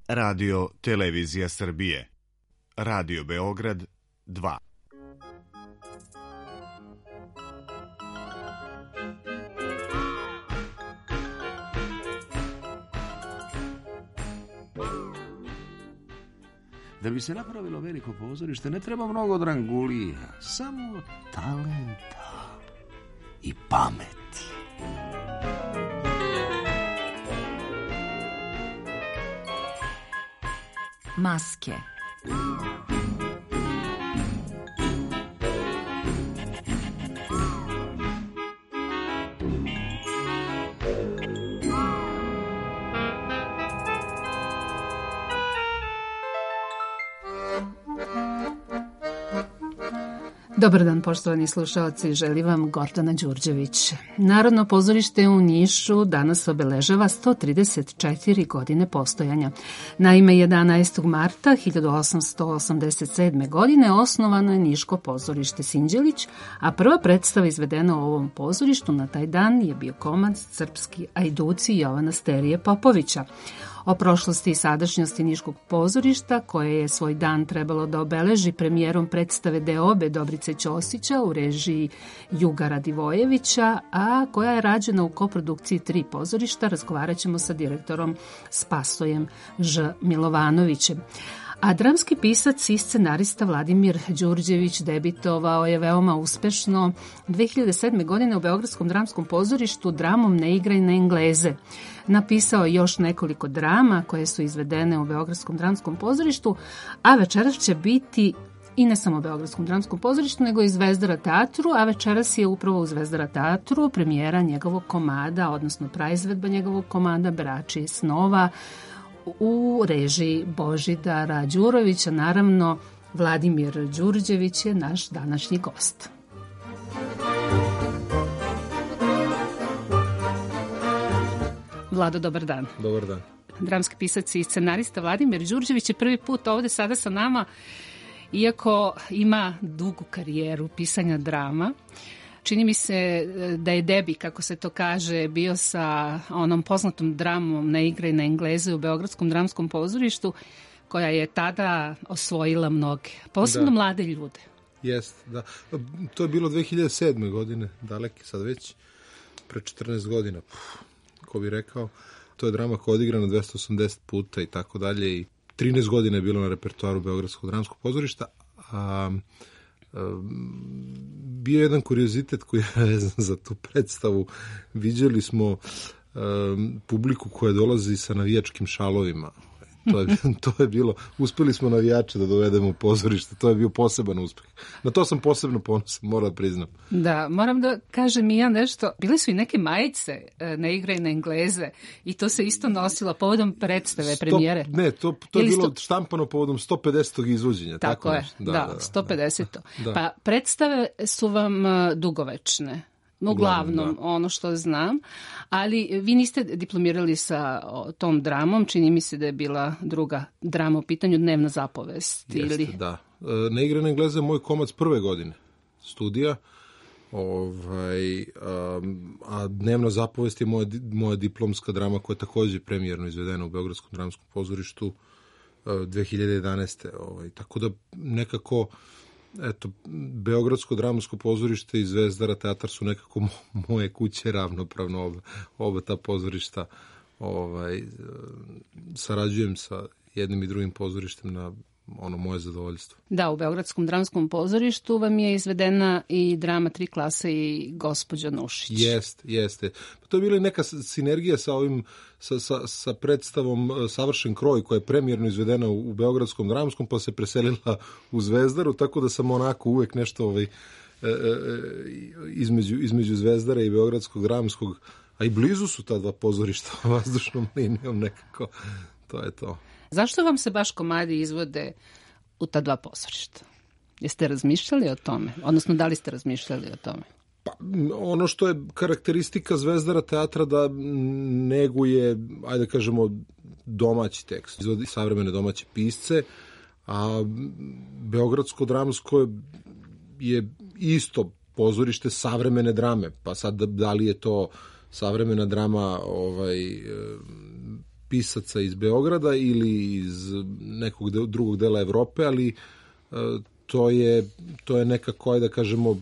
Radio Televizija Srbije. Radio Beograd 2. Da bi se napravilo veliko pozorište ne treba mnogo drangulija, samo talenta i pameti. Maske. Dobar dan, poštovani slušalci, želi vam Gordana Đurđević. Narodno pozorište u Nišu danas obeležava 134 godine postojanja. Naime, 11. marta 1887. godine osnovano je Niško pozorište Sinđelić, a prva predstava izvedena u ovom pozorištu na taj dan je bio komad Srpski ajduci Jovana Sterije Popovića. O prošlosti i sadašnjosti Niškog pozorišta, koje je svoj dan trebalo da obeleži premijerom predstave Deobe Dobrice Ćosića u režiji Juga Radivojevića, a koja je rađena u koprodukciji 3 pozorišta, razgovarat ćemo sa direktorom Spasojem Ž. Milovanovićem. A dramski pisac i scenarista Vladimir Đurđević debitovao je veoma uspešno 2007. godine u Beogradskom dramskom pozorištu dramom Ne igraj na Engleze. Napisao je još nekoliko drama koje su izvedene u Beogradskom dramskom pozorištu, a večeras će biti i ne samo u Beogradskom dramskom pozorištu, nego i Zvezdara teatru, a večeras je upravo u Zvezdara teatru premijera njegovog komada, odnosno praizvedba njegovog komada Berači snova, u režiji Božidara Đurovića. Naravno, Vladimir Đurđević je naš današnji gost. Vlado, dobar dan. Dobar dan. Dramski pisac i scenarista Vladimir Đurđević je prvi put ovde sada sa nama, iako ima dugu karijeru pisanja drama. Čini mi se da je debi, kako se to kaže, bio sa onom poznatom dramom Ne igraj na Engleze u Beogradskom dramskom pozorištu, koja je tada osvojila mnoge, posebno mlade ljude. Jeste, da. To je bilo 2007. godine, daleki sad već, pre 14 godina, ko bi rekao. To je drama koja je odigrana 280 puta i tako dalje i 13 godina je bilo na repertoaru Beogradskog dramskog pozorišta, a bio je jedan kuriozitet koji je vezan za tu predstavu. Viđali smo publiku koja dolazi sa navijačkim šalovima. To je bilo, uspeli smo navijače da dovedemo u pozorište, to je bio poseban uspeh. Na to sam posebno ponosan, moram da priznam. Da, moram da kažem i ja nešto, bile su i neke majice Ne igraj na Engleze i to se isto nosilo povodom predstave, premijere. Ne, to je bilo štampano povodom 150. izvođenja. Tako je, da, 150. Da. Pa predstave su vam dugovečne. Uglavnom, ono što znam, ali vi niste diplomirali sa tom dramom, čini mi se da je bila druga drama u pitanju, Dnevna zapovest. Jeste, da. Ne igra na Engleze je moj komad prve godine studija, a Dnevna zapovest je moja diplomska drama koja je također premijerno izvedena u Beogradskom dramskom pozorištu 2011. Tako da nekako Beogradsko dramsko pozorište i Zvezdara teatar su nekako moje kuće ravnopravno, oba ta pozorišta. Sarađujem sa jednim i drugim pozorištem na moje zadovoljstvo. Da, u Beogradskom dramskom pozorištu vam je izvedena i drama 3 klase i Gospođa Nušić. Jeste. To je bila neka sinergija sa ovim, sa predstavom Savršen kroj, koja je premijerno izvedena u Beogradskom dramskom, pa se preselila u Zvezdaru, tako da sam onako uvek nešto između Zvezdara i Beogradskog dramskog, a i blizu su ta dva pozorišta vazdušnom linijom nekako. To je to. Zašto vam se baš komadi izvode u ta dva pozorišta? Jeste razmišljali o tome? Odnosno, da li ste razmišljali o tome? Pa, ono što je karakteristika Zvezdara teatra da neguje, ajde kažemo, domaći tekst. Izvodi savremene domaće pisce, a Beogradsko dramsko je isto pozorište savremene drame. Pa sad, da li je to savremena drama pisaca iz Beograda ili iz nekog drugog dela Evrope, ali to je nekako, da kažemo,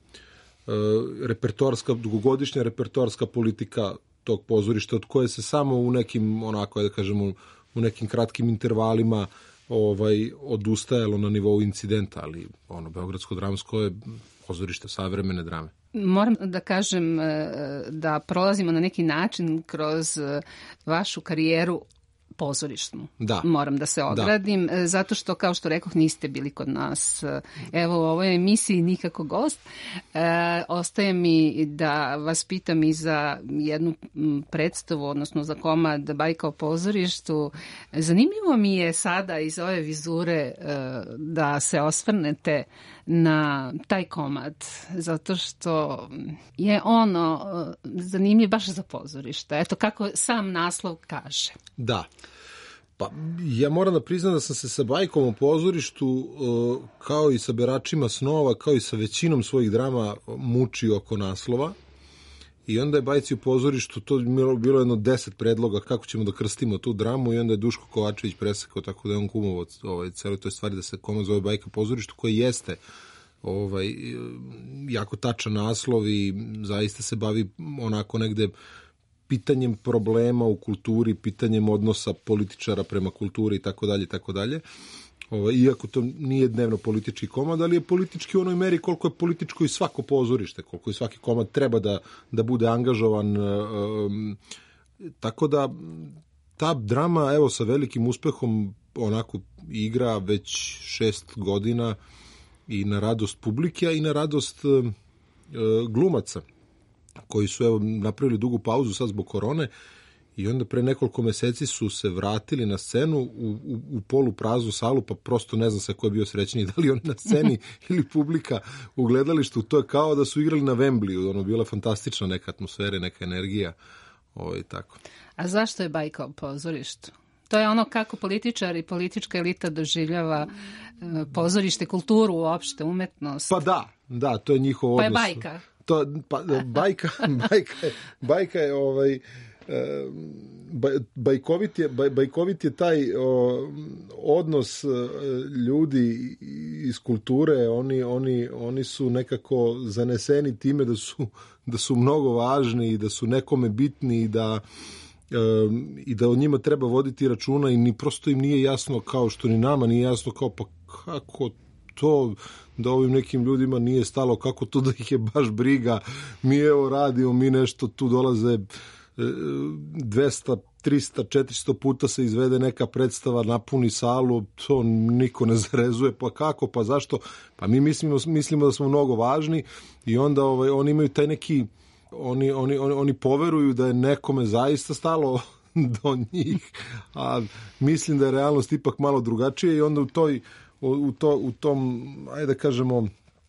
dugogodišnja repertoarska politika tog pozorišta, od koje se samo u nekim, onako, da kažemo, u nekim kratkim intervalima odustajalo na nivou incidenta, ali Beogradsko dramsko je pozorište savremene drame. Moram da kažem da prolazimo na neki način kroz vašu karijeru pozorišnu. Da. Moram da se ogradim, zato što, kao što rekoh, niste bili kod nas. Evo, u ovoj emisiji nikako gost. Ostaje mi da vas pitam i za jednu predstavu, odnosno za komad Bajka o pozorištu. Zanimljivo mi je sada iz ove vizure da se osvrnete na taj komad, zato što je zanimljiv baš za pozorište. Eto kako sam naslov kaže. Da. Pa ja moram da priznam da sam se sa Bajkom o pozorištu, kao i sa Beračima snova, kao i sa većinom svojih drama mučio oko naslova. I onda je Bajci u pozorištu, to je bilo jedno 10 predloga kako ćemo da krstimo tu dramu, i onda je Duško Kovačević presekao, tako da je on kumovao celoj toj stvari da se komad zove Bajka o pozorištu, koji jeste jako tačan naslov i zaista se bavi onako negde pitanjem problema u kulturi, pitanjem odnosa političara prema kulturi i tako dalje, tako dalje. Iako to nije dnevno politički komad, ali je politički u onoj meri koliko je političko i svako pozorište, koliko i svaki komad treba da bude angažovan. Tako da ta drama, evo, sa velikim uspehom onako igra već 6 godina i na radost publike, a i na radost glumaca, koji su, evo, napravili dugu pauzu sad zbog korone, i onda pre nekoliko meseci su se vratili na scenu u polupraznu salu, pa prosto ne znam sa ko je bio srećniji, da li oni na sceni ili publika u gledalištu. To je kao da su igrali na Wembliju, bila fantastična neka atmosfera, neka energija, tako. A zašto je Bajka o pozorištu? To je ono kako političar i politička elita doživljava pozorište, kulturu uopšte, umetnost. Pa da, to je njihov odnos. Pa je Bajka. Bajka je bajkovit je taj odnos ljudi iz kulture. Oni su nekako zaneseni time da su mnogo važni i da su nekome bitni i da o njima treba voditi računa, i ni prosto im nije jasno, kao što ni nama nije jasno, kao pa kako to da ovim nekim ljudima nije stalo, kako to da ih je baš briga, mi evo radimo, mi nešto, tu dolaze 200, 300, 400 puta se izvede neka predstava, napuni salu, to niko ne zarezuje, pa kako, pa zašto? Pa mi mislimo da smo mnogo važni, i onda oni imaju taj neki, oni poveruju da je nekome zaista stalo do njih, a mislim da je realnost ipak malo drugačija, i onda u tom, ajde da kažemo,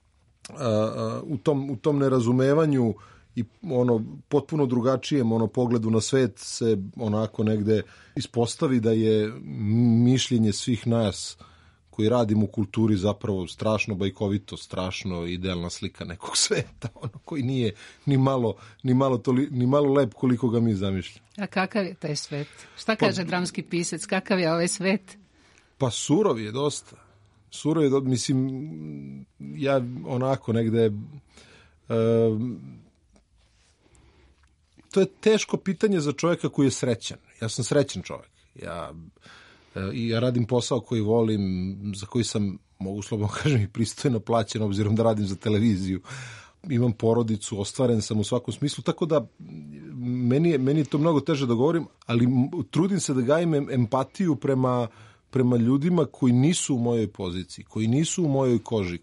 u tom nerazumevanju i potpuno drugačijem pogledu na svet se onako negde ispostavi da je mišljenje svih nas koji radimo u kulturi zapravo strašno bajkovito, strašno idealna slika nekog sveta, koji nije ni malo lep koliko ga mi zamišljamo. A kakav je taj svet? Šta kaže dramski pisac? Kakav je ovaj svet? Pa surov je dosta. Mislim, ja onako negde... to je teško pitanje za čovjeka koji je srećan. Ja sam srećan čovjek. Ja radim posao koji volim, za koji sam, mogu slobodno kažem, i pristojno plaćen, obzirom da radim za televiziju. Imam porodicu, ostvaren sam u svakom smislu, tako da meni je to mnogo teže da govorim, ali trudim se da gajim empatiju prema ljudima koji nisu u mojoj poziciji, koji nisu u mojoj koži,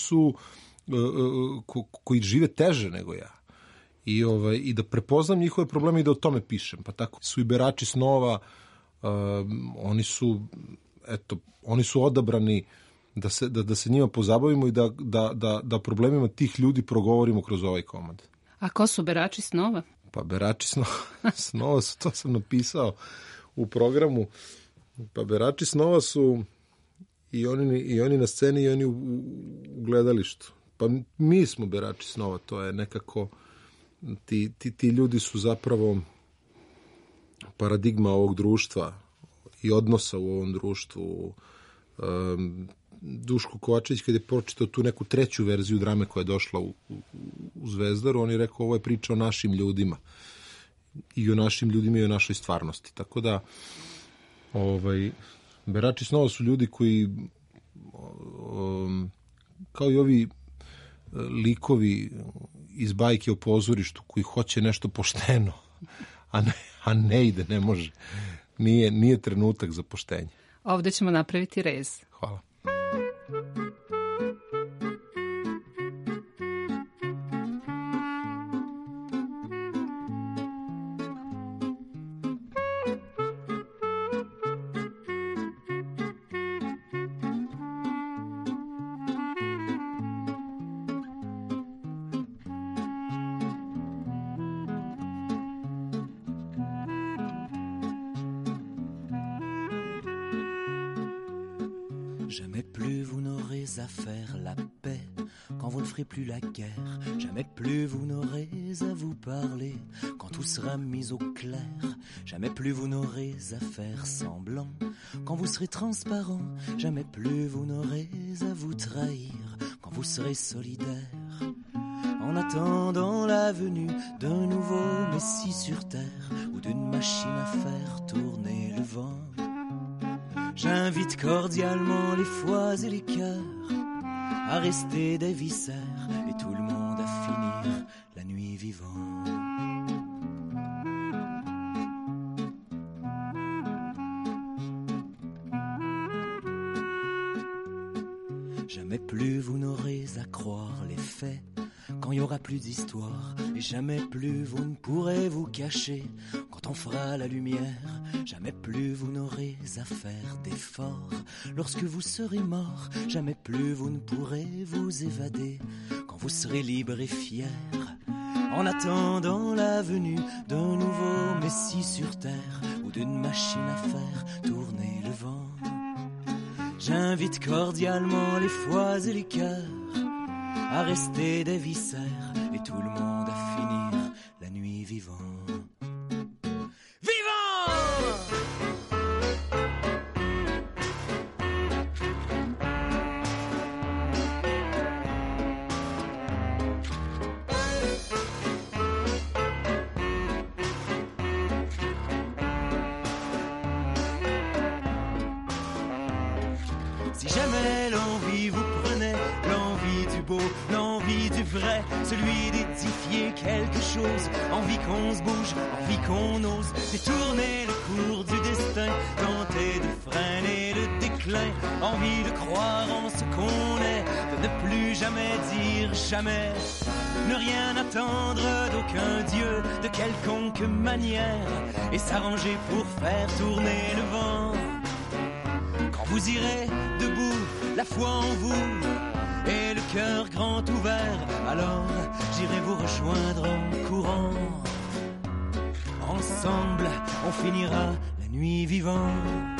koji žive teže nego ja. I da prepoznam njihove probleme i da o tome pišem. Pa tako su i Berači snova, oni su odabrani da se njima pozabavimo i da problemima tih ljudi progovorimo kroz ovaj komad. A ko su Berači snova? Pa Berači snova su, to sam napisao u programu. Pa Berači snova su i oni na sceni i oni u gledalištu. Pa mi smo Berači snova, to je nekako... Ti ljudi su zapravo paradigma ovog društva i odnosa u ovom društvu. Duško Kovačević, kad je pročitao tu neku treću verziju drame koja je došla u Zvezdaru, on je rekao ovo je priča o našim ljudima. I o našim ljudima i o našoj stvarnosti. Tako da Berači snova su ljudi koji kao i ovi likovi iz bajke o pozorištu koji hoće nešto pošteno, a ne ide, ne može. Nije trenutak za poštenje. Ovdje ćemo napraviti rez. Hvala. Jamais plus vous n'aurez à faire la paix quand vous ne ferez plus la guerre. Jamais plus vous n'aurez à vous parler quand tout sera mis au clair. Jamais plus vous n'aurez à faire semblant quand vous serez transparent. Jamais plus vous n'aurez à vous trahir quand vous serez solidaire. En attendant la venue d'un nouveau Messie sur terre ou d'une machine à faire tourner le vent, j'invite cordialement les foies et les cœurs à rester des viscères et tout le monde à finir la nuit vivant. Jamais plus vous n'aurez à croire les faits quand il n'y aura plus d'histoire. Et jamais plus vous ne pourrez vous cacher quand on fera la lumière. Jamais plus vous n'aurez à faire d'efforts lorsque vous serez mort. Jamais plus vous ne pourrez vous évader quand vous serez libre et fier. En attendant la venue d'un nouveau Messie sur terre ou d'une machine à faire tourner le vent, j'invite cordialement les foies et les cœurs à rester des viscères et tout le monde à finir la nuit vivant. Si jamais l'envie vous prenait, l'envie du beau, l'envie du vrai, celui d'édifier quelque chose, envie qu'on se bouge, envie qu'on ose détourner le cours du destin, tenter de freiner le déclin, envie de croire en ce qu'on est, de ne plus jamais dire jamais, ne rien attendre d'aucun dieu, de quelconque manière, et s'arranger pour faire tourner le vent. Quand vous irez debout, la foi en vous et le cœur grand ouvert, alors j'irai vous rejoindre en courant. Ensemble, on finira la nuit vivant.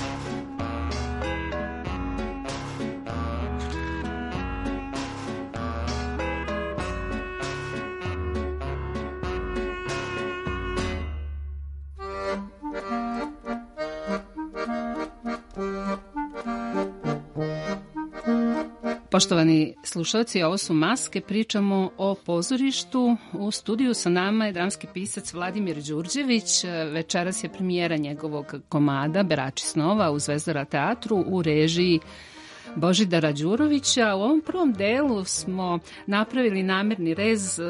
Poštovani slušalci, ovo su Maske, pričamo o pozorištu. U studiju sa nama je dramski pisac Vladimir Đurđević. Večeras je premijera njegovog komada Berači snova u Zvezdara teatru u režiji Božidara Đurovića. U ovom prvom delu smo napravili namerni rez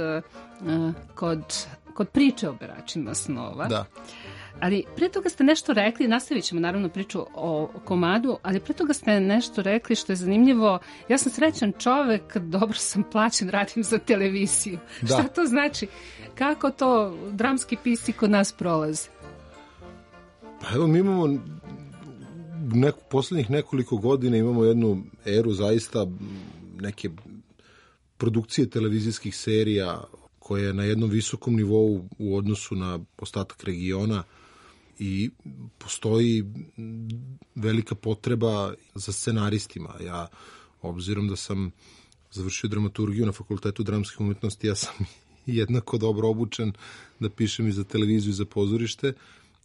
kod priče o Beračima snova. Da. Ali pre toga ste nešto rekli, nastavit ćemo naravno priču o komadu, ali pre toga ste nešto rekli što je zanimljivo. Ja sam srećan čovek, dobro sam plaćen, radim za televiziju. Da. Šta to znači? Kako to dramski pisci kod nas prolaze? Pa evo, mi imamo poslednjih nekoliko godina imamo jednu eru zaista neke produkcije televizijskih serija koja je na jednom visokom nivou u odnosu na ostatak regiona i postoji velika potreba za scenaristima. Ja, obzirom da sam završio dramaturgiju na Fakultetu dramskih umetnosti, ja sam jednako dobro obučen da pišem i za televiziju i za pozorište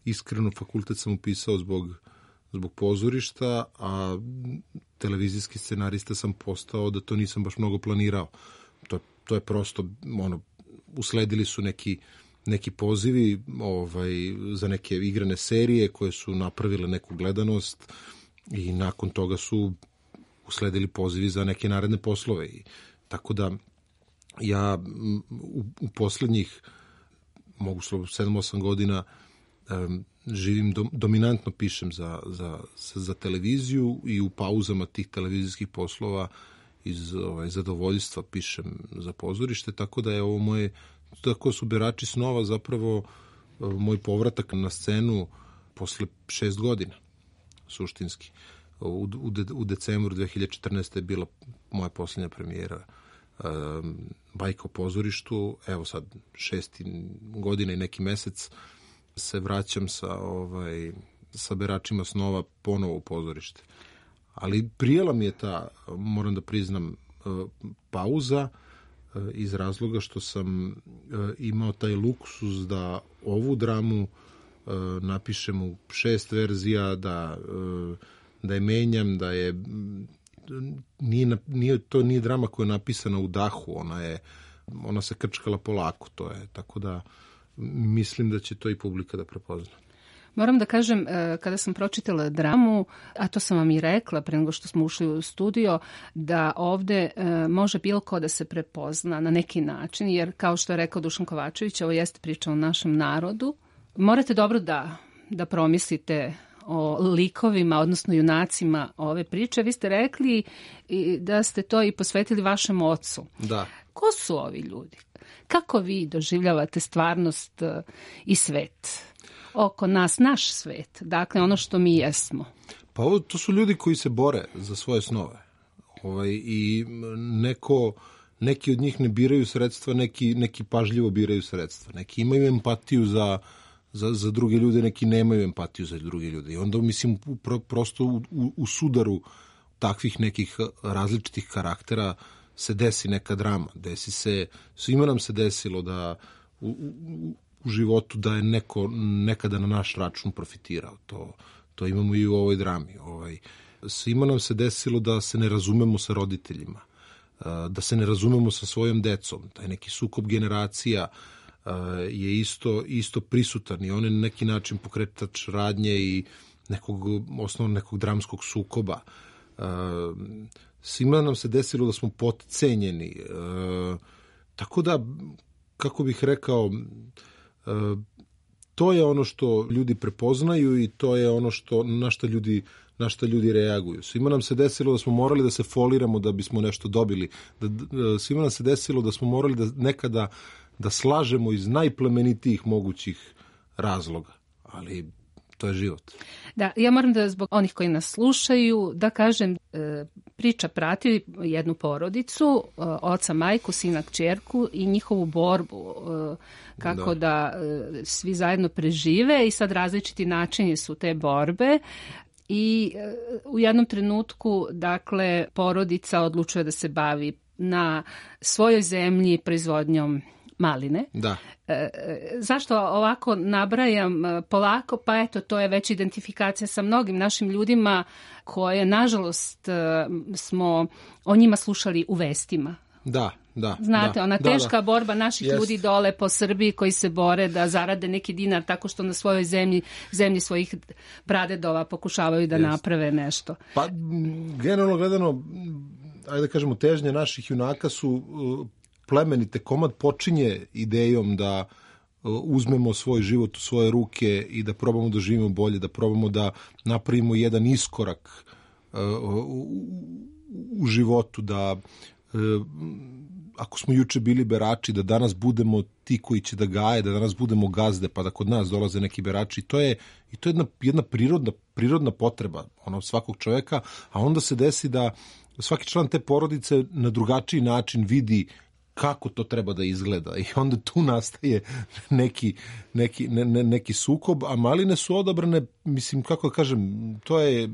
iskreno, fakultet sam upisao zbog pozorišta, a televizijski scenarista sam postao da to nisam baš mnogo planirao. To je prosto, usledili su neki pozivi za neke igrane serije koje su napravile neku gledanost i nakon toga su usledili pozivi za neke naredne poslove. Tako da ja u poslednjih, mogu 7-8 godina, živim, dominantno pišem za televiziju i u pauzama tih televizijskih poslova iz zadovoljstva pišem za pozorište, tako da je ovo moje, tako su Berači snova zapravo moj povratak na scenu posle 6 godina, suštinski. U decembru 2014. je bila moja posljednja premijera Bajka o pozorištu. Evo sad 6 godina i neki mesec se vraćam sa Beračima snova ponovo u pozorište. Ali prijela mi je ta, moram da priznam, pauza iz razloga što sam imao taj luksuz da ovu dramu napišem u 6 verzija, da je menjam, da je nije drama koja je napisana u dahu, ona se krčkala polako, to je, tako da mislim da će to i publika da prepozna. Moram da kažem, kada sam pročitala dramu, a to sam vam i rekla pre nego što smo ušli u studio, da ovde može bilo ko da se prepozna na neki način, jer kao što je rekao Dušan Kovačević, ovo jeste priča o našem narodu. Morate dobro da promislite o likovima, odnosno junacima ove priče. Vi ste rekli da ste to i posvetili vašem ocu. Da. Ko su ovi ljudi? Kako vi doživljavate stvarnost i svet? Oko nas, naš svet, dakle ono što mi jesmo. Pa to su ljudi koji se bore za svoje snove. I neki od njih ne biraju sredstva, neki pažljivo biraju sredstva. Neki imaju empatiju za druge ljude, neki nemaju empatiju za druge ljude. I onda, mislim, prosto u sudaru takvih nekih različitih karaktera se desi neka drama. Svima nam se desilo da u životu da je neko nekada na naš račun profitirao. To imamo i u ovoj drami. Svima nam se desilo da se ne razumemo sa roditeljima, da se ne razumemo sa svojom decom. Taj neki sukob generacija je isto prisutan i on je na neki način pokretač radnje i nekog dramskog sukoba. Svima nam se desilo da smo potcenjeni. Tako da, kako bih rekao, to je ono što ljudi prepoznaju i to je ono na što ljudi reaguju. Svima nam se desilo da smo morali da se foliramo da bismo nešto dobili. Svima nam se desilo da smo morali nekada da slažemo iz najplemenitijih mogućih razloga. Ali to je život. Da, ja moram da zbog onih koji nas slušaju da kažem, priča prati jednu porodicu, oca, majku, sina, kćerku i njihovu borbu kako da svi zajedno prežive i sad različiti načini su te borbe. I u jednom trenutku, dakle, porodica odlučuje da se bavi na svojoj zemlji proizvodnjom maline. Da. Zašto ovako nabrajam polako? Pa eto, to je već identifikacija sa mnogim našim ljudima koje, nažalost, smo o njima slušali u vestima. Da. Znate, ona teška borba naših ljudi dole po Srbiji koji se bore da zarade neki dinar tako što na svojoj zemlji svojih pradedova pokušavaju da naprave nešto. Pa, generalno gledano, ajde da kažemo, težnje naših junaka su plemenite. Komad počinje idejom da uzmemo svoj život u svoje ruke i da probamo da živimo bolje, da probamo da napravimo jedan iskorak u životu, da ako smo juče bili berači, da danas budemo ti koji će da gaje, da danas budemo gazde, pa da kod nas dolaze neki berači. To je jedna prirodna potreba svakog čoveka, a onda se desi da svaki član te porodice na drugačiji način vidi kako to treba da izgleda i onda tu nastaje neki sukob, a maline su odabrane, mislim, kako kažem, to je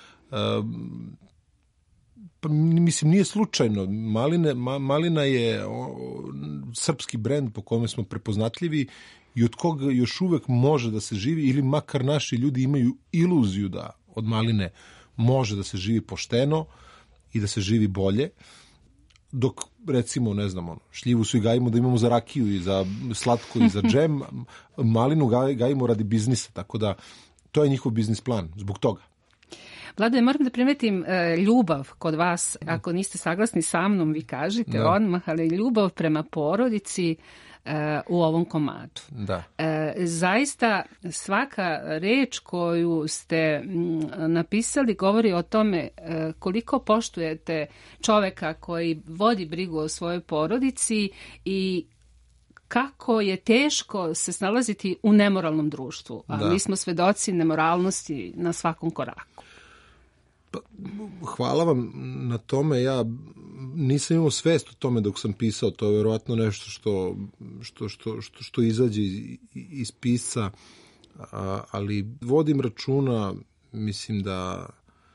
mislim, nije slučajno. Malina je srpski brend po kome smo prepoznatljivi i od koga još uvek može da se živi, ili makar naši ljudi imaju iluziju da od maline može da se živi pošteno i da se živi bolje, dok recimo, ne znam, šljivu svi gajimo da imamo za rakiju i za slatko i za džem, malinu gajimo radi biznisa, tako da to je njihov biznis plan, zbog toga. Vlado, moram da primetim ljubav kod vas, ako niste saglasni sa mnom, vi kažete odmah, ali ljubav prema porodici u ovom komadu. Da. Zaista svaka reč koju ste napisali govori o tome koliko poštujete čoveka koji vodi brigu o svojoj porodici i kako je teško se snalaziti u nemoralnom društvu. A mi smo svedoci nemoralnosti na svakom koraku. Pa, hvala vam na tome. Ja nisam imao svest o tome dok sam pisao. To je verovatno nešto što izađe iz pisca, ali vodim računa, mislim da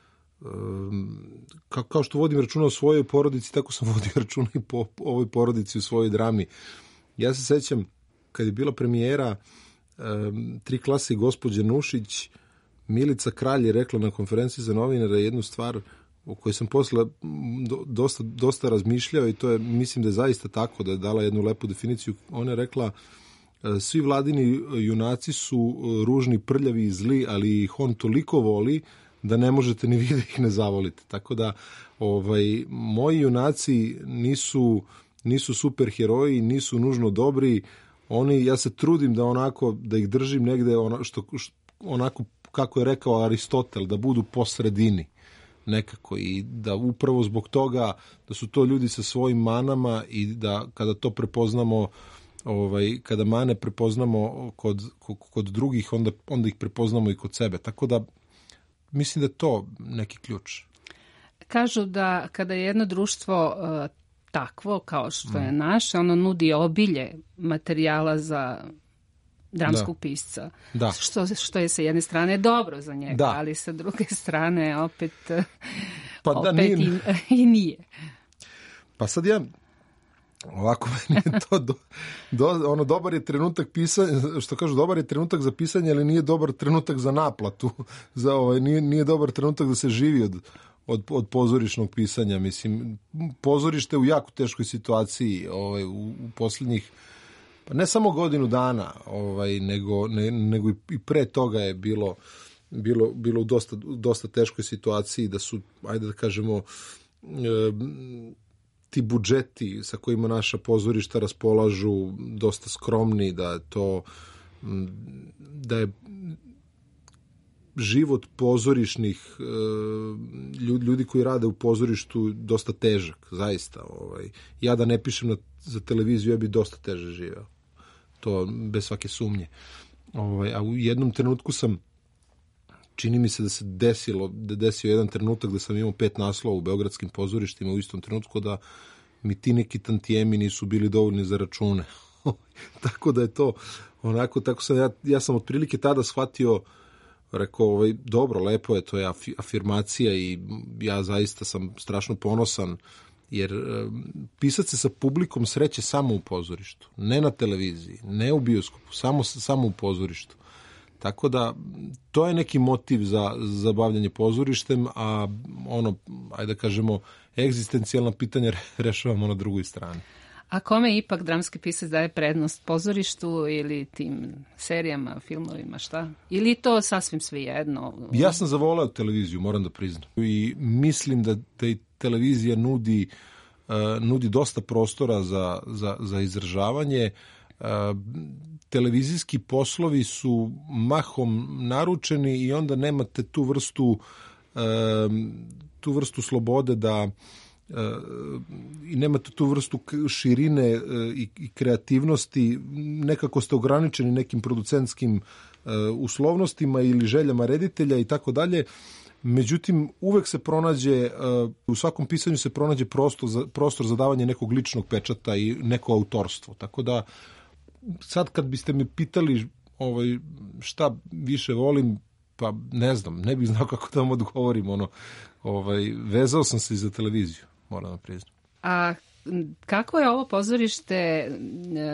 kao što vodim računa o svojoj porodici, tako sam vodio računa i po ovoj porodici u svojoj drami. Ja se sećam kad je bila premijera 3 klase i gospođe Nušić, Milica Kralj je rekla na konferenciji za novinare jednu stvar o kojoj sam posle dosta razmišljao, i to je, mislim da je zaista tako, da je dala jednu lepu definiciju. Ona je rekla: svi vladini junaci su ružni, prljavi i zli, ali ih on toliko voli da ne možete ni vi da ih ne zavolite. Tako da moji junaci nisu super heroji, nisu nužno dobri. Ja se trudim da ih držim negde onako kako je rekao Aristotel, da budu po sredini nekako, i da upravo zbog toga da su to ljudi sa svojim manama, i da kada to prepoznamo, kada mane prepoznamo kod drugih, onda ih prepoznamo i kod sebe. Tako da mislim da je to neki ključ. Kažu da kada je jedno društvo takvo kao što je naše, ono nudi obilje materijala za dramskog pisca. Da. Što je sa jedne strane dobro za njega, ali sa druge strane opet i nije. Pa sad ja ovako, meni je to dobar je trenutak pisanja, što kažu, dobar je trenutak za pisanje, ali nije dobar trenutak za naplatu. Nije dobar trenutak da se živi od pozorišnog pisanja. Mislim, pozorište u jako teškoj situaciji u posljednjih, pa ne samo godinu dana, nego i pre toga je bilo u dosta teškoj situaciji, da su, ajde da kažemo, ti budžeti sa kojima naša pozorišta raspolažu dosta skromni, da je život pozorišnih ljudi koji rade u pozorištu dosta težak, zaista. Ja da ne pišem za televiziju, ja bi dosta teže živeo. To bez svake sumnje. A u jednom trenutku čini mi se da se desio jedan trenutak da sam imao 5 naslova u beogradskim pozorištima u istom trenutku, da mi ti neki tantijemi nisu bili dovoljni za račune. Tako da je to onako, tako sam ja sam otprilike tada shvatio, rekao, dobro, lepo je, to je afirmacija i ja zaista sam strašno ponosan, jer pisac se sa publikom sreće samo u pozorištu, ne na televiziji, ne u bioskopu, samo u pozorištu. Tako da to je neki motiv za bavljanje pozorištem, a ajde da kažemo, egzistencijalna pitanja rešavamo na drugoj strani. A kome ipak dramski pisac daje prednost, pozorištu ili tim serijama, filmovima, šta? Ili to sasvim svejedno? Ja sam zavoleo televiziju, moram da priznam. I mislim da i televizija nudi dosta prostora za izražavanje. Televizijski poslovi su mahom naručeni i onda nemate tu vrstu slobode i nemate tu vrstu širine i kreativnosti. Nekako ste ograničeni nekim producentskim uslovnostima ili željama reditelja i tako dalje. Međutim, uvek se pronađe, u svakom pisanju se pronađe prostor za davanje nekog ličnog pečata i neko autorstvo. Tako da sad kad biste me pitali šta više volim, pa ne znam, ne bih znao kako da vam odgovorim. Vezao sam se i za televiziju, moram da priznam. A kako je ovo pozorište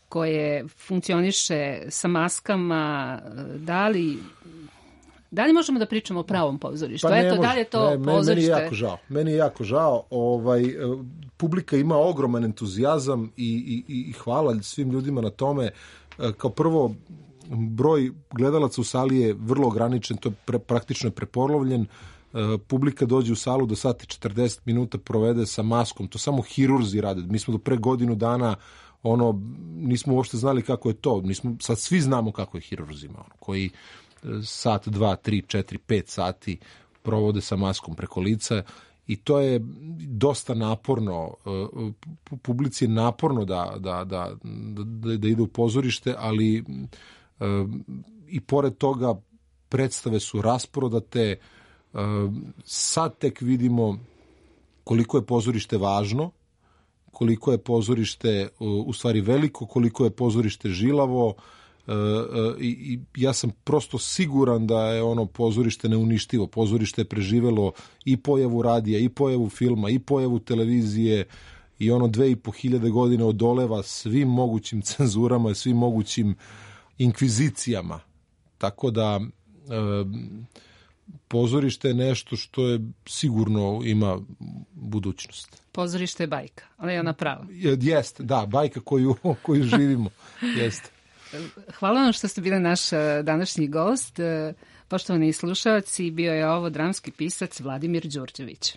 koje funkcioniše sa maskama, da li možemo da pričamo o pravom pozorištu? Pa Eto, da li je to pozorište? Meni je jako žao. Publika ima ogroman entuzijazam i hvala svim ljudima na tome. Kao prvo, broj gledalaca u sali je vrlo ograničen, to je praktično prepolovljen. Publika dođe u salu do sati 40 minuta provede sa maskom, to samo hirurzi rade. Mi smo do pre godinu dana nismo uopšte znali kako je to. Sad svi znamo kako je hirurzima, koji sat, 2, 3, 4, 5 sati provode sa maskom preko lica i to je dosta naporno. Publici je naporno da ide u pozorište, ali i pored toga predstave su rasprodate. Sad tek vidimo koliko je pozorište važno, koliko je pozorište u stvari veliko, koliko je pozorište žilavo i ja sam prosto siguran da je pozorište neuništivo. Pozorište je preživelo i pojavu radija, i pojavu filma, i pojavu televizije i 2500 godina odoleva svim mogućim cenzurama i svim mogućim inkvizicijama. Tako da pozorište je nešto što je sigurno ima budućnost. Pozorište je bajka, ali je ona prava. Jeste, da, bajka koju živimo. Jeste. Hvala vam što ste bili naš današnji gost. Poštovani slušalci, bio je ovo dramski pisac Vladimir Đurđević.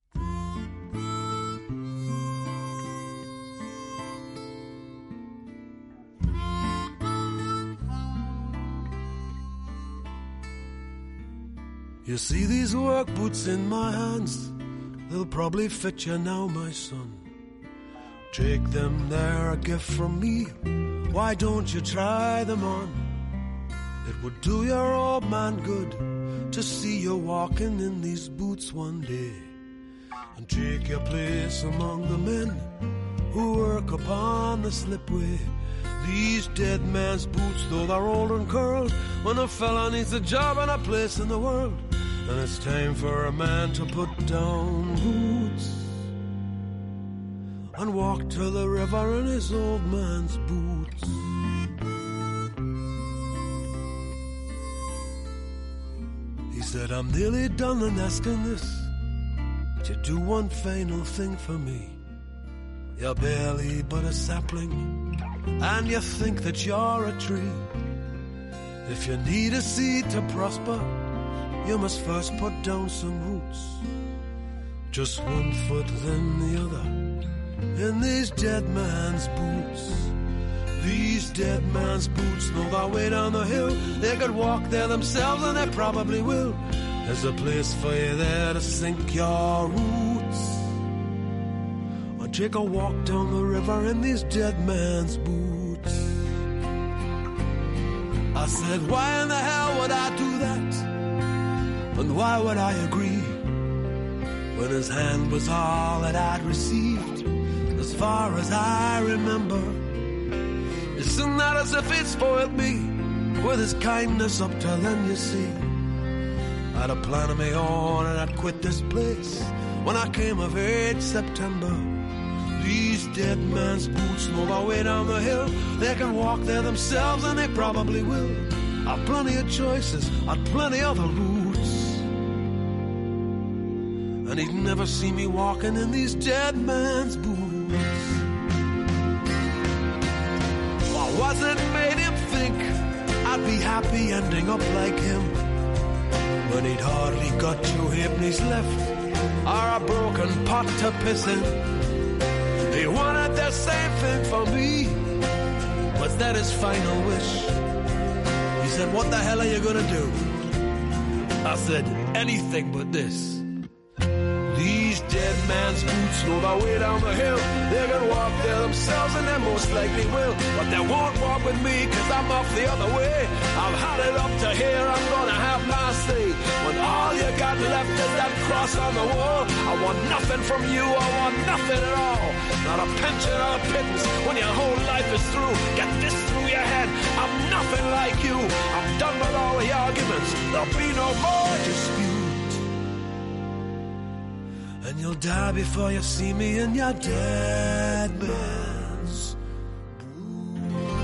You see these work boots in my hands, they'll probably fit you now, my son. Take them, they're a gift from me. Why don't you try them on? It would do your old man good to see you walking in these boots one day, and take your place among the men who work upon the slipway. These dead man's boots, though they're old and curled, when a fella needs a job and a place in the world, and it's time for a man to put down boots and walk to the river in his old man's boots. He said, I'm nearly done in asking this, but you do one final thing for me. You're barely but a sapling, and you think that you're a tree. If you need a seed to prosper, you must first put down some roots. Just one foot then the other in these dead man's boots. These dead man's boots know their way down the hill. They could walk there themselves, and they probably will. There's a place for you there to sink your roots, or take a walk down the river in these dead man's boots. I said, why in the hell would I do that? And why would I agree when his hand was all that I'd received? As far as I remember, isn't that as if he'd spoiled me with his kindness up till then, you see? I'd a plan of my own and I'd quit this place when I came of age September. These dead man's boots know their way down the hill. They can walk there themselves, and they probably will. I've plenty of choices, I've plenty other routes, and he'd never see me walking in these dead man's boots. What was it made him think I'd be happy ending up like him, when he'd hardly got 2 halfpennies left or a broken pot to piss in? He wanted the same thing for me. Was that his final wish? He said, what the hell are you gonna do? I said, anything but this. These dead man's boots know their way down the hill. They can walk there themselves, and they most likely will, but they won't walk with me, cause I'm off the other way. I've had it up to here, I'm gonna have my say. When all you got left is that cross on the wall, I want nothing from you, I want nothing at all. Not a pension or a pittance when your whole life is through. Get this through your head, I'm nothing like you. I'm done with all the arguments, there'll be no more dispute. And you'll die before you see me in your dead man's boots.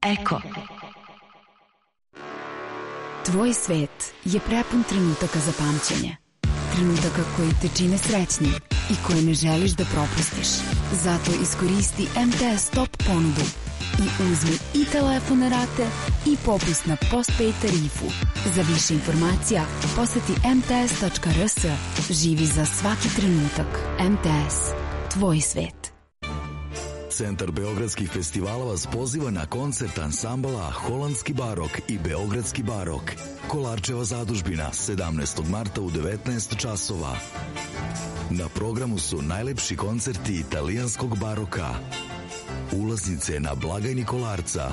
Eko. Tvoj svet je prepun trenutaka za pamćenje. Trenutaka koji te čine srećnim i koje ne želiš da propustiš. Zato iskoristi MTS Top ponudu i uzmi i telefone rate i popust na postpaid tarifu. Za više informacija poseti mts.rs. Živi za svaki trenutak. MTS. Tvoj svet. Centar beogradskih festivala vas poziva na koncert ansambala Holandski barok i Beogradski barok. Kolarčeva zadužbina 17. marta u 19 časova. Na programu su najlepši koncerti italijanskog baroka. Ulaznice na blagajni Kolarca.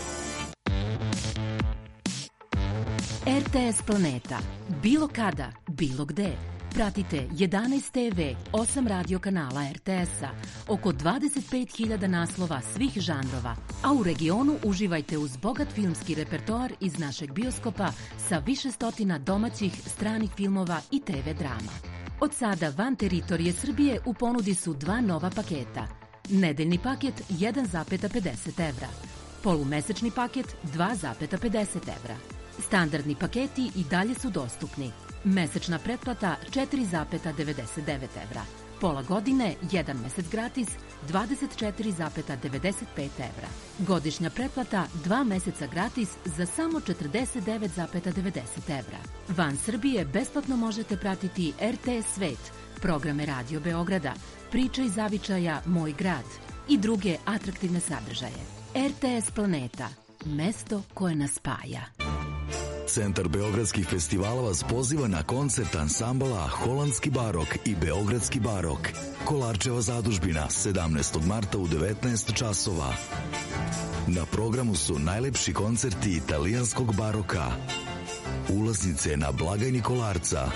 RTS Planeta. Bilo kada, bilo gde. Pratite 11 TV, 8 radio kanala RTS-a, oko 25.000 naslova svih žanrova, a u regionu uživajte uz bogat filmski repertoar iz našeg bioskopa sa više stotina domaćih, stranih filmova i TV drama. Od sada van teritorije Srbije u ponudi su 2 nova paketa. Nedeljni paket 1,50 evra, polumesečni paket 2,50 evra. Standardni paketi i dalje su dostupni. Mesečna pretplata 4,99 evra. Pola godine, 1 mesec gratis, 24,95 evra. Godišnja pretplata 2 meseca gratis za samo 49,90 evra. Van Srbije besplatno možete pratiti RTS Svet, programe Radio Beograda, Priče iz zavičaja Moj grad i druge atraktivne sadržaje. RTS Planeta, mesto koje nas spaja. Centar beogradskih festivala vas poziva na koncert ansambala Holandski barok i Beogradski barok. Kolarčeva zadužbina 17. marta u 19 časova. Na programu su najlepši koncerti italijanskog baroka. Ulaznice na blagajni Kolarca.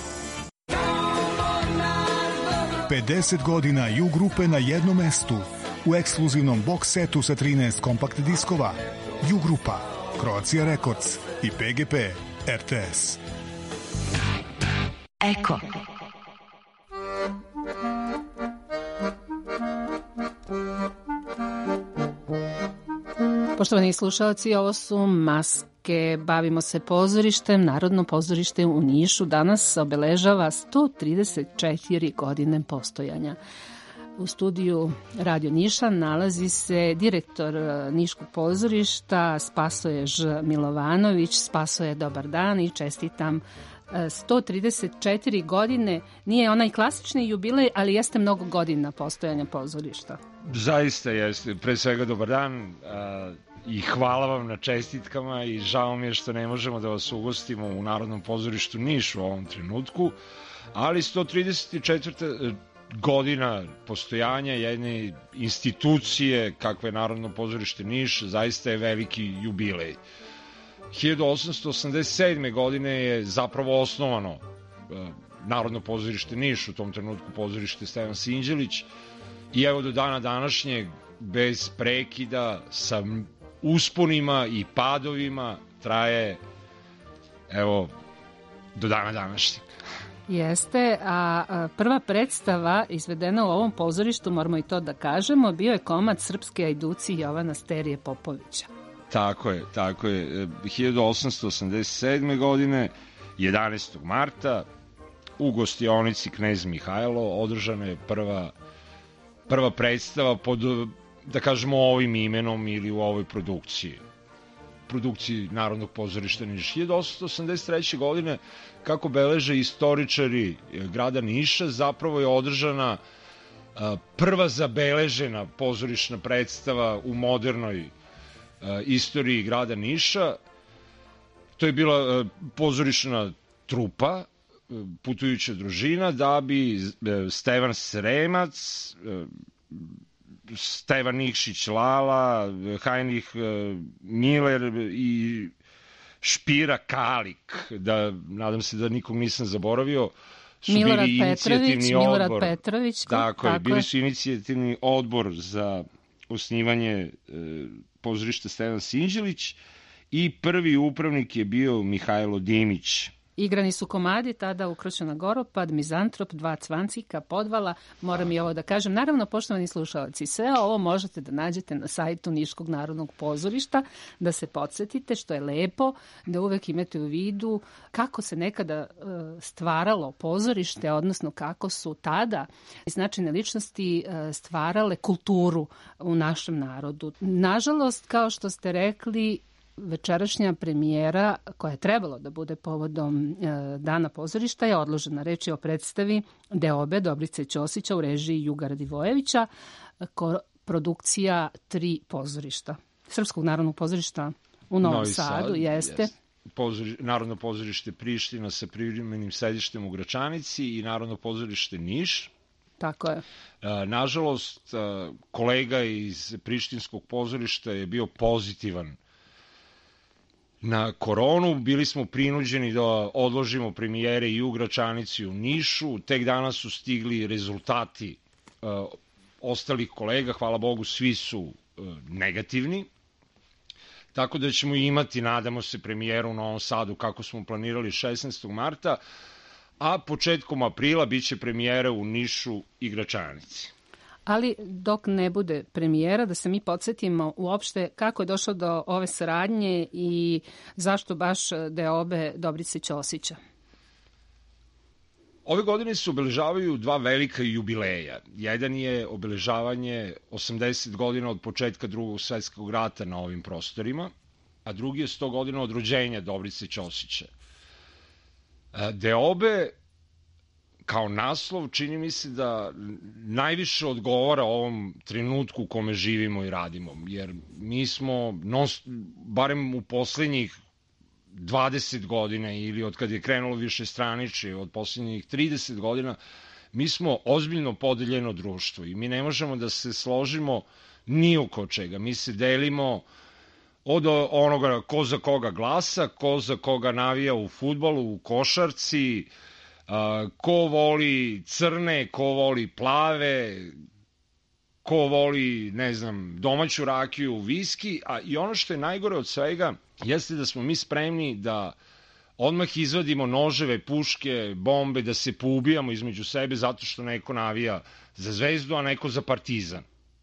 50 godina U grupe na jednom mestu. U ekskluzivnom box setu sa 13 kompakt diskova. U grupa, Croatia Records i PGP RTS. Eko. Poštovani slušalci, ovo su Maske. Bavimo se pozorištem. Narodno pozorište u Nišu danas obeležava 134 godine postojanja. U studiju Radio Niša nalazi se direktor Niškog pozorišta Spasoje Ž. Milovanović. Spasoje, dobar dan i čestitam. 134 godine nije onaj klasični jubilej, ali jeste mnogo godina postojanja pozorišta. Zaista jeste. Pre svega dobar dan i hvala vam na čestitkama i žao mi je što ne možemo da vas ugostimo u Narodnom pozorištu Niš u ovom trenutku, ali 134 godina postojanja jedne institucije kakve je Narodno pozorište Niš zaista je veliki jubilej. 1887. godine je zapravo osnovano Narodno pozorište Niš, u tom trenutku pozorište Stevan Sinđelić, i evo do dana današnjeg bez prekida sa usponima i padovima traje evo do dana današnjeg. Jeste, a prva predstava izvedena u ovom pozorištu, moramo i to da kažemo, bio je komad Srpske ajduci Jovana Sterije Popovića. Tako je. 1887. godine, 11. marta, u gostionici Knez Mihajlo održana je prva predstava pod, da kažemo, ovim imenom ili u ovoj produkciji Narodnog pozorišta Niš. 1883. godine, kako beleže istoričari grada Niša, zapravo je održana prva zabeležena pozorišna predstava u modernoj istoriji grada Niša. To je bila pozorišna trupa, putujuća družina, da bi Stevan Sremac, Stevan Nikšić Lala, Heinrich Miller i Špira Kalik, nadam se da nikog nisam zaboravio, su bili inicijativni odbor. Tako je, bili su inicijativni odbor za osnivanje pozorišta Stevan Sinđelić i prvi upravnik je bio Mihajlo Dimić. Igrani su komadi, tada Ukročena Goropad, Mizantrop, Dva cvancika, Podvala, moram i ovo da kažem. Naravno, poštovani slušalci, sve ovo možete da nađete na sajtu Niškog narodnog pozorišta, da se podsjetite, što je lepo, da uvek imate u vidu kako se nekada stvaralo pozorište, odnosno kako su tada značajne ličnosti stvarale kulturu u našem narodu. Nažalost, kao što ste rekli, večerašnja premijera koja je trebalo da bude povodom Dana pozorišta je odložena. Reč je o predstavi Deobe Dobrice Ćosića u režiji Juga Radivojevića, produkcija 3 pozorišta. Srpskog narodnog pozorišta u Novom Sadu jeste. Narodno pozorište Priština sa privremenim sedištem u Gračanici i Narodno pozorište Niš. Tako je. Nažalost, kolega iz Prištinskog pozorišta je bio pozitivan na koronu. Bili smo prinuđeni da odložimo premijere i u Gračanici i u Nišu. Tek danas su stigli rezultati ostalih kolega. Hvala Bogu, svi su negativni. Tako da ćemo imati, nadamo se, premijeru u Novom Sadu kako smo planirali 16. marta, a početkom aprila biće premijera u Nišu i Gračanici. Ali dok ne bude premijera, da se mi podsjetimo uopšte kako je došlo do ove saradnje i zašto baš Deobe Dobrice Ćosića. Ove godine se obeležavaju 2 velika jubileja. Jedan je obeležavanje 80 godina od početka Drugog svjetskog rata na ovim prostorima, a drugi je 100 godina od rođenja Dobrice Ćosića. Deobe kao naslov čini mi se da najviše odgovara ovom trenutku u kome živimo i radimo, jer mi smo, barem u poslednjih 20 godina ili od kad je krenulo više straničije, od poslednjih 30 godina, mi smo ozbiljno podeljeno društvo i mi ne možemo da se složimo ni oko čega. Mi se delimo od onoga ko za koga glasa, ko za koga navija u fudbalu, u košarci, ko voli crne, ko voli plave, ko voli, ne znam, domaću rakiju, viski, a i ono što je najgore od svega jeste da smo mi spremni da odmah izvadimo noževe, puške, bombe, da se poubijamo između sebe zato što neko navija za Zvezdu, a neko za Partizan.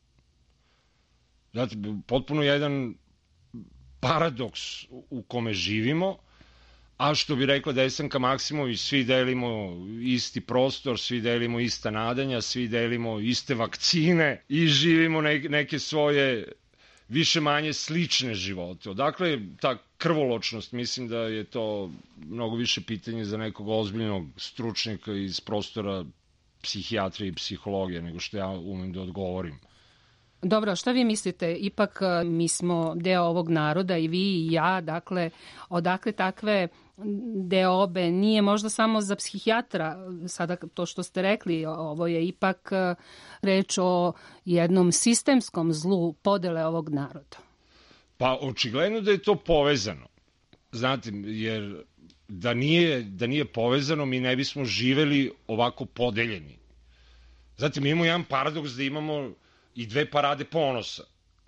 Znate, potpuno jedan paradoks u kome živimo, a što bi rekla Desanka Maksimović, svi delimo isti prostor, svi delimo ista nadanja, svi delimo iste vakcine i živimo neke svoje više manje slične živote. Odakle ta krvoločnost, mislim da je to mnogo više pitanje za nekog ozbiljnog stručnjaka iz prostora psihijatrije i psihologije, nego što ja umem da odgovorim. Dobro, šta vi mislite? Ipak mi smo deo ovog naroda i vi i ja, dakle, odakle takve deobe? Nije možda samo za psihijatra, sada to što ste rekli, ovo je ipak reč o jednom sistemskom zlu podele ovog naroda. Pa očigledno da je to povezano. Znate, jer da nije povezano, mi ne bismo živeli ovako podeljeni. Znate, mi imamo jedan paradoks da imamo i 2 parade ponosa.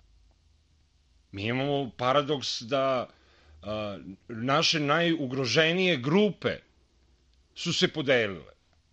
Mi imamo paradoks da naše najugroženije grupe su se podelile.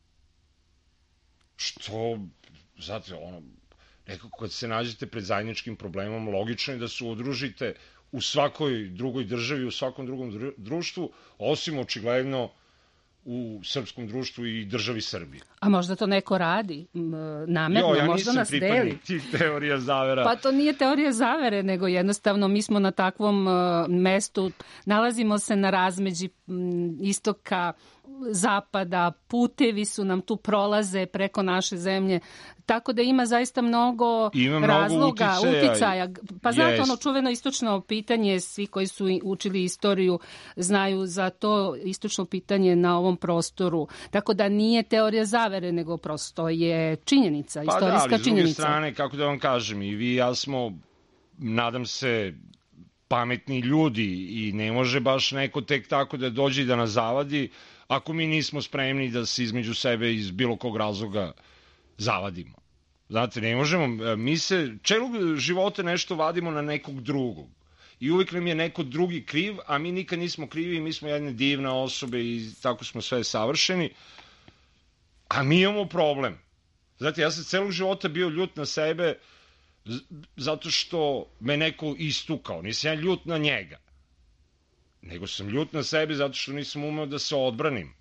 Što, znate, nekako kad se nađete pred zajedničkim problemom, logično je da se udružite u svakoj drugoj državi, u svakom drugom društvu, osim očigledno u srpskom društvu i državi Srbiji. A možda to neko radi namerno, možda nas deli. Ja nisam pripadnik tih teorija zavera. Pa to nije teorija zavere, nego jednostavno mi smo na takvom mestu, nalazimo se na razmeđi istoka, zapada, putevi su nam tu prolaze preko naše zemlje, tako da ima zaista mnogo razloga, uticaja. Pa znate, ono čuveno istočno pitanje, svi koji su učili istoriju znaju za to istočno pitanje na ovom prostoru. Tako da nije teorija zavere, nego prosto je činjenica, istorijska činjenica. Pa da, ali s druge strane, kako da vam kažem, i vi i ja smo, nadam se, pametni ljudi i ne može baš neko tek tako da dođe i da nas zavadi ako mi nismo spremni da se između sebe iz bilo kog razloga zavadimo. Znate, ne možemo, mi se celog života nešto vadimo na nekog drugog i uvijek nam je neko drugi kriv, a mi nikad nismo krivi, mi smo jedne divne osobe i tako smo sve savršeni, a mi imamo problem. Znate, ja sam celog života bio ljut na sebe zato što me neko istukao, nisam ja ljut na njega, nego sam ljut na sebe zato što nisam umeo da se odbranim.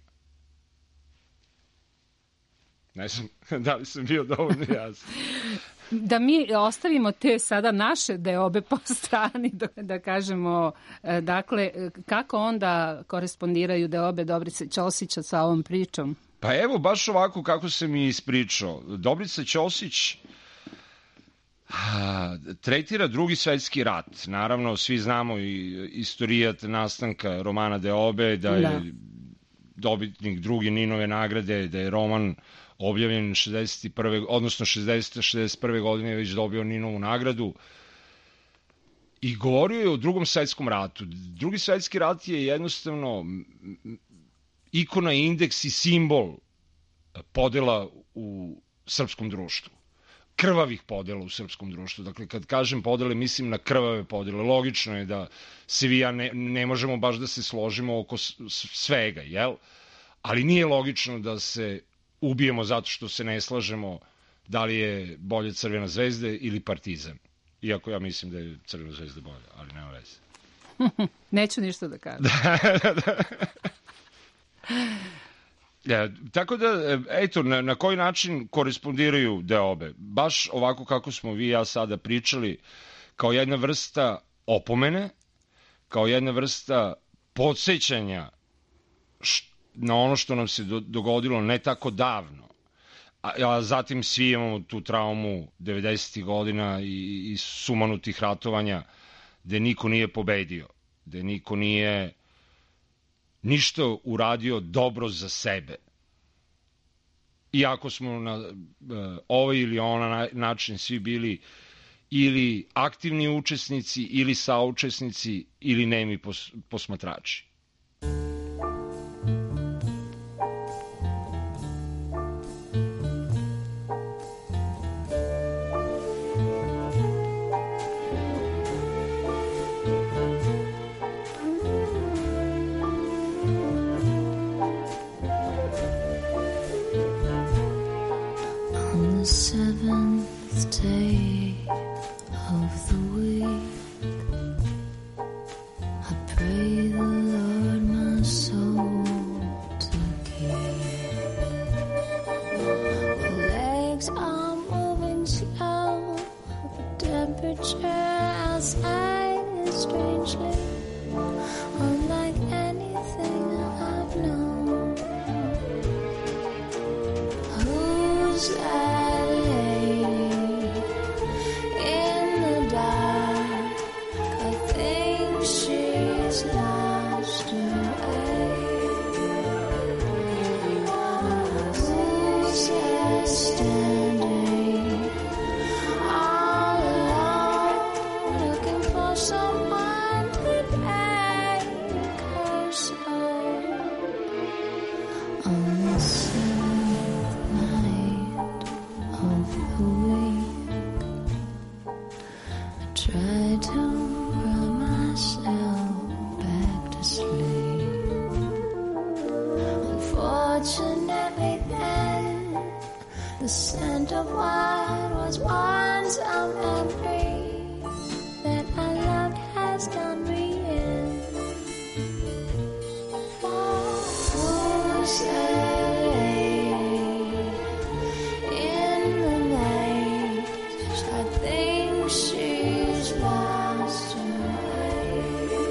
Ne znam da li sam bio dovoljno jasan. Da mi ostavimo te sada naše deobe po strani, da kažemo, dakle, kako onda korespondiraju deobe Dobrice Ćosića sa ovom pričom? Pa evo, baš ovako kako se mi ispričao. Dobrica Ćosić tretira Drugi svetski rat. Naravno, svi znamo i istorijat nastanka romana Deobe, da je dobitnik druge Ninove nagrade, da je roman objavljen 61. odnosno 61. godine je već dobio Ninovu nagradu. I govorio je o Drugom svetskom ratu. Drugi svetski rat je jednostavno ikona, indeks i simbol podela u srpskom društvu. Krvavih podela u srpskom društvu. Dakle, kad kažem podele, mislim na krvave podele. Logično je da se vi ja ne možemo baš da se složimo oko svega, jel? Ali nije logično da se ubijemo zato što se ne slažemo da li je bolje Crvena zvezda ili Partizan. Iako ja mislim da je Crvena zvezda bolja, ali nema veze. Neću ništa da kažem. Tako da, eto, na koji način korespondiraju deobe? Baš ovako kako smo vi i ja sada pričali, kao jedna vrsta opomene, kao jedna vrsta podsjećanja na ono što nam se dogodilo ne tako davno, a zatim svi imamo tu traumu 90. godina i sumanutih ratovanja, gde niko nije pobedio, gde niko nije ništa uradio dobro za sebe. Iako smo na ovaj ili onaj način svi bili ili aktivni učesnici, ili saučesnici, ili nemi posmatrači. The seventh day of the week, I pray the Lord my soul to keep. My legs are moving slow, the temperature outside is strangely unlike anything I've known. Who's that? The scent of what was once a memory that I loved has done me in. Who's that lady in the night? I think she's lost her way.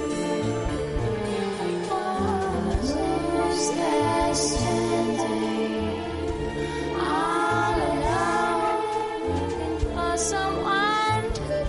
Who's that standing all alone, looking for someone to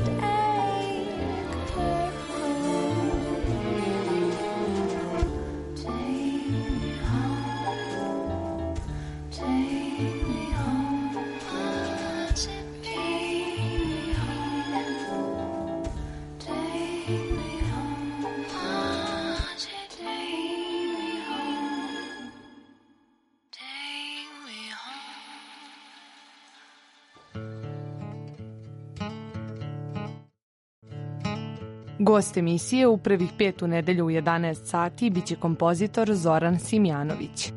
Gost emisije u prvih 5 u nedelju u 11 sati biće kompozitor Zoran Simjanović.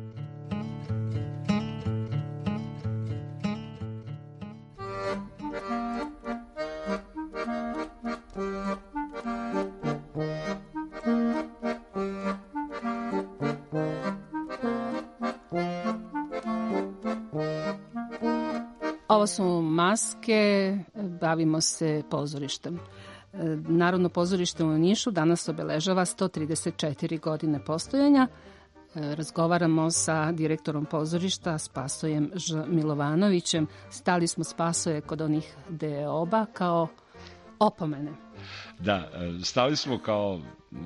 Ovo su Maske, bavimo se pozorištem. Narodno pozorište u Nišu danas obeležava 134 godine postojanja. Razgovaramo sa direktorom pozorišta Spasojem Ž. Milovanovićem. Stali smo, Spasoje, kod onih deoba kao opomene. Da, stali smo kao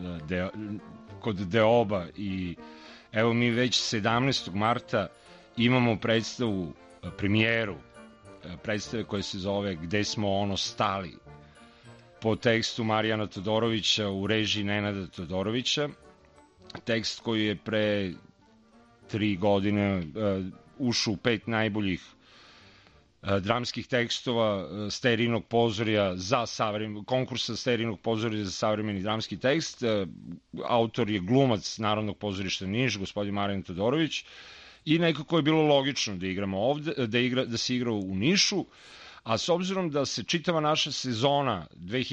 kod deoba i evo mi već 17. marta imamo predstavu, premijeru predstave koja se zove Gde smo ono stali, po tekstu Marijana Todorovića u režiji Nenada Todorovića. Tekst koji je pre 3 godine ušao u 5 najboljih dramskih tekstova Sterijnog pozorja za konkursa Sterijnog pozorja za savremeni dramski tekst. Autor je glumac Narodnog pozorišta Niš, gospodin Marijan Todorović, i nekako je bilo logično da igramo ovde, da se igra u Nišu, a s obzirom da se čitava naša sezona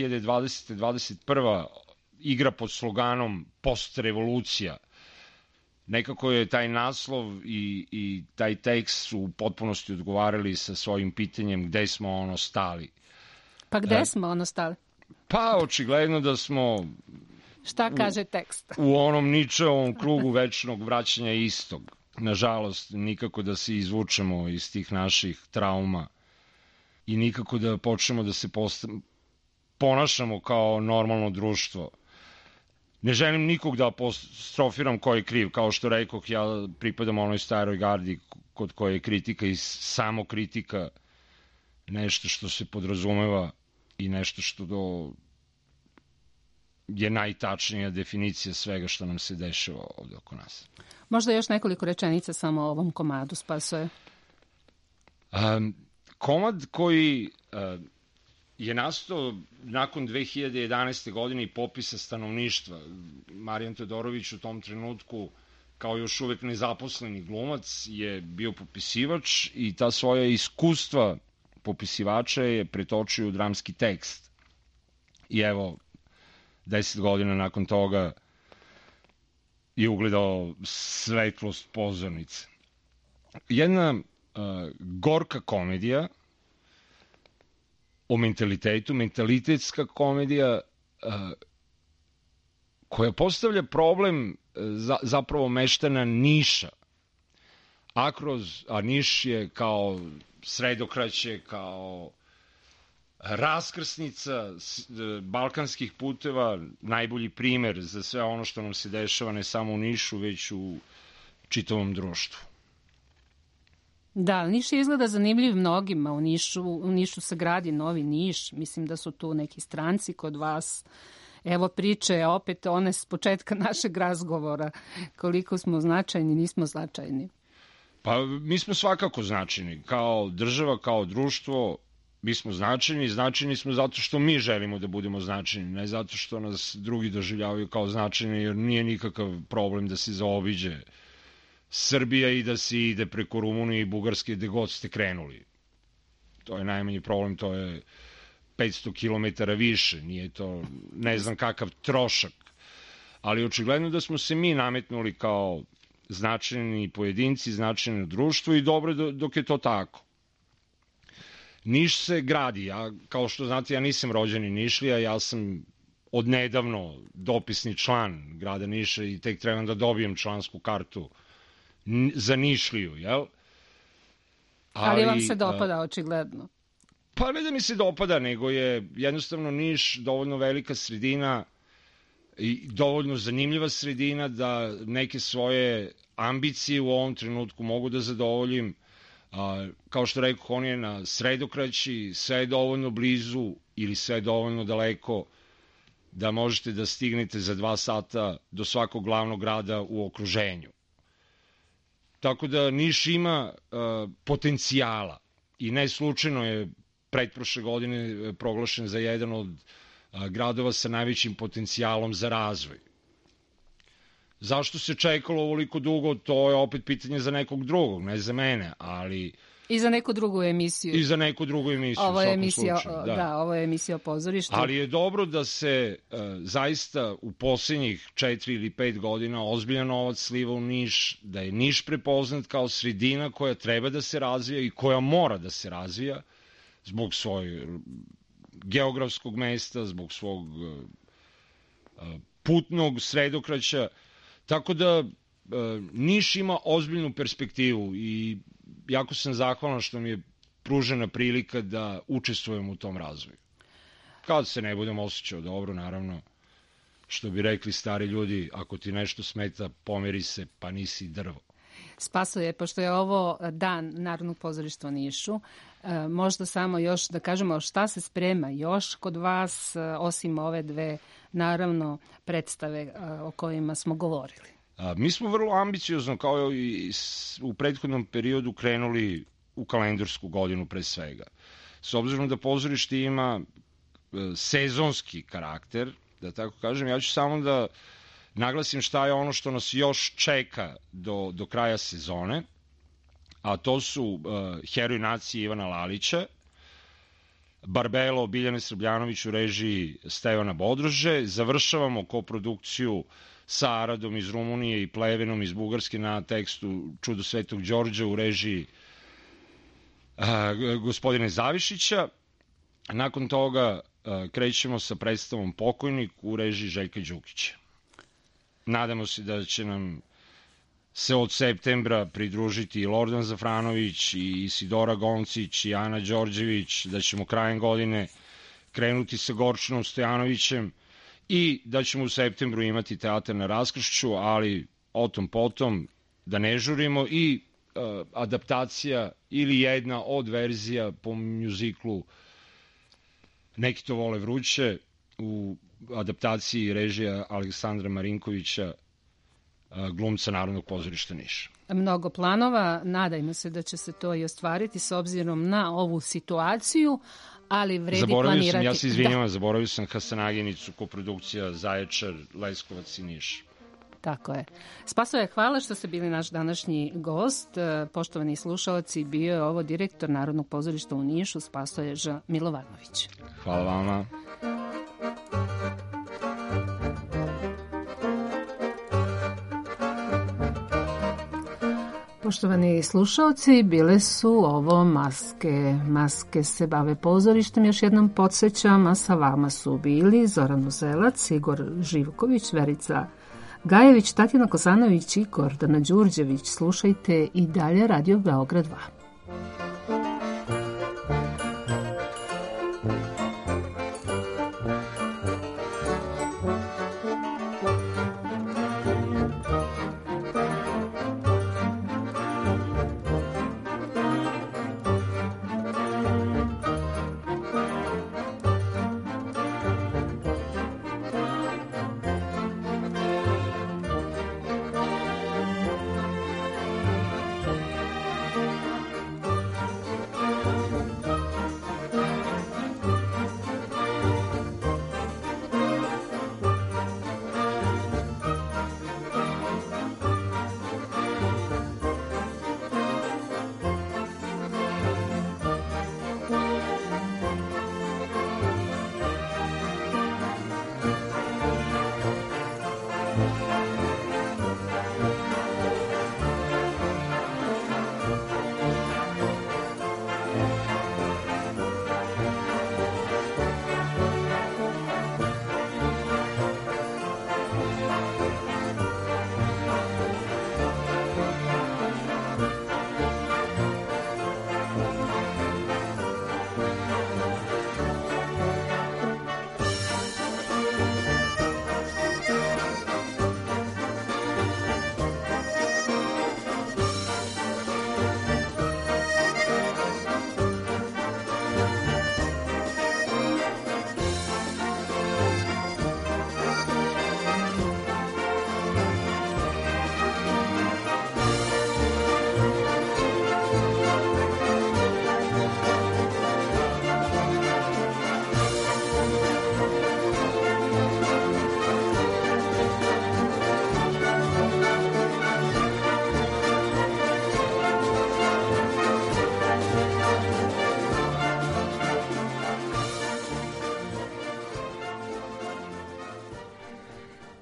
2020-2021 igra pod sloganom Postrevolucija, nekako je taj naslov i taj tekst su u potpunosti odgovarali sa svojim pitanjem gde smo ono stali. Pa gde smo ono stali? Pa očigledno da smo... Šta kaže tekst? U onom Ničeovom krugu večnog vraćanja istog. Nažalost, nikako da se izvučemo iz tih naših trauma i nikako da počnemo da se ponašamo kao normalno društvo. Ne želim nikog da apostrofiram ko je kriv. Kao što rekoh, ja pripadam onoj staroj gardi kod koje je kritika i samokritika nešto što se podrazumeva i nešto što je najtačnija definicija svega što nam se dešava ovde oko nas. Možda još nekoliko rečenica samo o ovom komadu, Spasoje. Komad koji je nastao nakon 2011. godine i popisa stanovništva. Marijan Todorović u tom trenutku, kao još uvek nezaposleni glumac, je bio popisivač i ta svoja iskustva popisivača je pretočio u dramski tekst. I evo, 10 godina nakon toga je ugledao svetlost pozornice. Jedna gorka komedija o mentalitetu, mentalitetska komedija koja postavlja problem zapravo meštana Niša. A Niš je kao sredokraće, kao raskrsnica balkanskih puteva, najbolji primer za sve ono što nam se dešava ne samo u Nišu, već u čitavom društvu. Da, Niš izgleda zanimljiv mnogima. U Nišu se gradi novi Niš. Mislim da su tu neki stranci kod vas. Evo priče opet one s početka našeg razgovora. Koliko smo značajni, nismo značajni. Pa mi smo svakako značajni. Kao država, kao društvo, mi smo značajni. Značajni smo zato što mi želimo da budemo značajni, ne zato što nas drugi doživljavaju kao značajni, jer nije nikakav problem da se zaobiđe Srbija i da se ide preko Rumunije i Bugarske gde god ste krenuli. To je najmanji problem, to je 500 km više, nije to ne znam kakav trošak. Ali očigledno da smo se mi nametnuli kao značajni pojedinci, značajno društvo i dobro dok je to tako. Niš se gradi, kao što znate, ja nisam rođeni Nišlija, ja sam odnedavno dopisni član grada Niša i tek trebam da dobijem člansku kartu za Nišliju, jel? Ali vam se dopada, očigledno. Pa ne da mi se dopada, nego je jednostavno Niš dovoljno velika sredina i dovoljno zanimljiva sredina da neke svoje ambicije u ovom trenutku mogu da zadovoljim. Kao što rekao, on je na sredokraći, sve je dovoljno blizu ili sve je dovoljno daleko da možete da stignete za 2 sata do svakog glavnog grada u okruženju. Tako da Niš ima potencijala i ne slučajno je pretprošle godine proglašen za jedan od gradova sa najvećim potencijalom za razvoj. Zašto se čekalo ovoliko dugo, to je opet pitanje za nekog drugog, ne za mene, ali... I za neku drugu emisiju. I za neku drugu emisiju, ovo je emisija, slučaju. Da, ovo je emisija o pozorištu. Ali je dobro da se zaista u posljednjih 4 ili 5 godina ozbiljan novac sliva u Niš, da je Niš prepoznat kao sredina koja treba da se razvija i koja mora da se razvija zbog svojeg geografskog mesta, zbog svog putnog sredokraća. Tako da Niš ima ozbiljnu perspektivu i jako sam zahvalan što mi je pružena prilika da učestvujem u tom razvoju. Kad se ne budem osjećao dobro, naravno, što bi rekli stari ljudi, ako ti nešto smeta, pomeri se, pa nisi drvo. Spasoje, pošto je ovo dan Narodnog pozorišta u Nišu, možda samo još da kažemo šta se sprema još kod vas, osim ove dve, naravno, predstave o kojima smo govorili. Mi smo vrlo ambiciozno, kao i u prethodnom periodu, krenuli u kalendarsku godinu pre svega. S obzirom da pozorište ima sezonski karakter, da tako kažem, ja ću samo da naglasim šta je ono što nas još čeka do kraja sezone, a to su Heroj nacije Ivana Lalića, Barbelo Biljane Srbljanović u režiji Stevana Bodrože, završavamo koprodukciju sa Aradom iz Rumunije i Plevenom iz Bugarske na tekstu Čudo Svetog Đorđa u režiji gospodine Zavišića. Nakon toga krećemo sa predstavom Pokojnik u režiji Željka Đukića. Nadamo se da će nam se od septembra pridružiti i Lordan Zafranović, i Isidora Goncić, i Ana Đorđević, da ćemo krajem godine krenuti sa Gorčinom Stojanovićem i da ćemo u septembru imati teatar na Raskršću, ali o tom potom, da ne žurimo, i adaptacija ili jedna od verzija po mjuziklu Neki to vole vruće u adaptaciji režija Aleksandra Marinkovića, glumca Narodnog pozorišta Niš. Mnogo planova, nadajmo se da će se to i ostvariti s obzirom na ovu situaciju, ali vredi planirati. Ja se izvinjavam, zaboravio sam Hasanaginicu, koprodukcija Zaječar, Leskovac i Niš. Tako je. Spasoje, hvala što ste bili naš današnji gost. Poštovani slušalci, bio je ovo direktor Narodnog pozorišta u Nišu, Spasoje Ž. Milovanović. Hvala vama. Poštovani slušalci, bile su ovo Maske. Maske se bave pozorištem, još jednom podsjećam, a sa vama su bili Zoran Uzelac, Igor Živković, Verica Gajević, Tatjana Kosanović i Gordana Đurđević. Slušajte i dalje Radio Beograd 2.